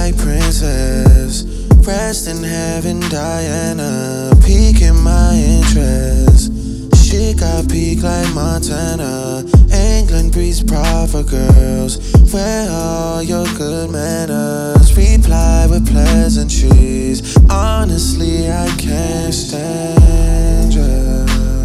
like princess. Rest in heaven, Diana, piquing my interest. She got peak like Montana. England breeds proper girls. Where are your good manners? Reply with pleasantries. Honestly, I can't stand you.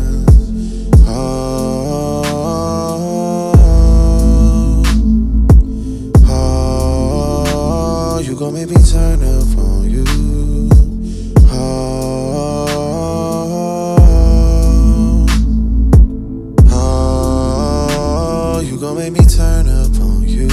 Oh, you gon' make me turn up on you. Oh, you gon' make me turn up on you.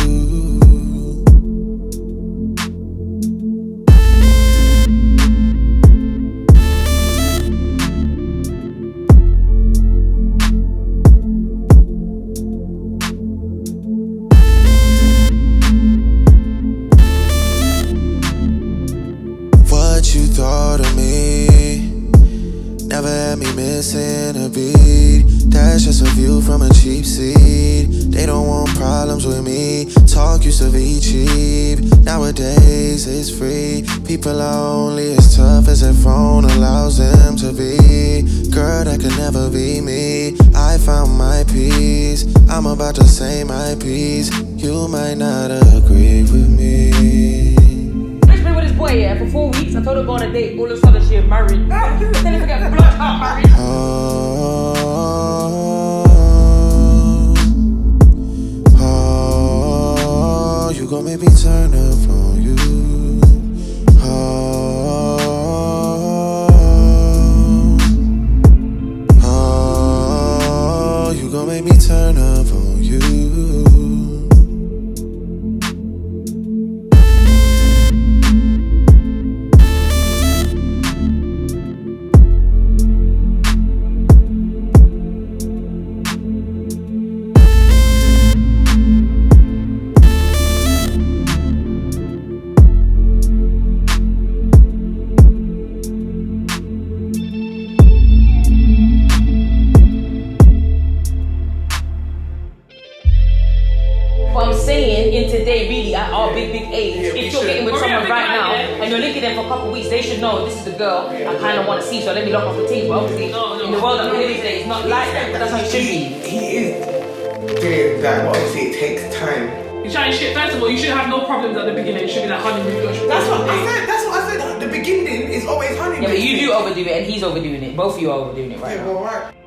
What you thought of me? Never had me missing a beat. That's just a view from a cheap seat. They don't want problems with me. Talk used to be cheap. Nowadays it's free. People are only as tough as their phone allows them to be. Girl, that could never be me. I found my peace. I'm about to say my piece. You might not agree with me. Been with this boy, yeah, for 4 weeks. I told her to go on a date. All of a sudden, she married. Then if I get blocked out, married. Oh, you gon' make me turn up on you. Oh, you gon' make me turn up on you. What I'm saying in today, really, at our big age, if you're getting with someone right now and you're linking them for a couple of weeks, they should know this is the girl I kind of want to see, so let me lock off the team. But obviously, in the world that we live in today, it's not like that, but that's how it should be. He is doing that, but obviously it takes time. You're trying shit. First of all, you should have no problems at the beginning. It should be like honeymoon. That's what I said. That's what I said. The beginning is always honeymoon. Yeah, but you do overdo it and he's overdoing it. Both of you are overdoing it right Yeah, now. well, right.